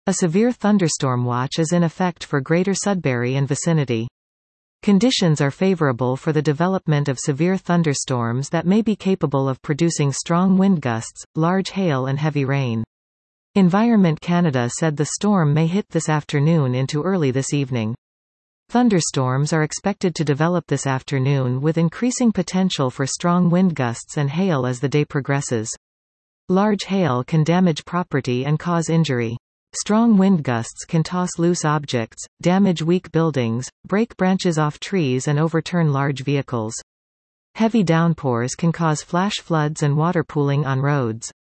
A severe thunderstorm watch is in effect for Greater Sudbury and vicinity. Conditions are favorable for the development of severe thunderstorms that may be capable of producing strong wind gusts, large hail and heavy rain. Environment Canada said the storm may hit this afternoon into early this evening. Thunderstorms are expected to develop this afternoon with increasing potential for strong wind gusts and hail as the day progresses. Large hail can damage property and cause injury. Strong wind gusts can toss loose objects, damage weak buildings, break branches off trees and overturn large vehicles. Heavy downpours can cause flash floods and water pooling on roads.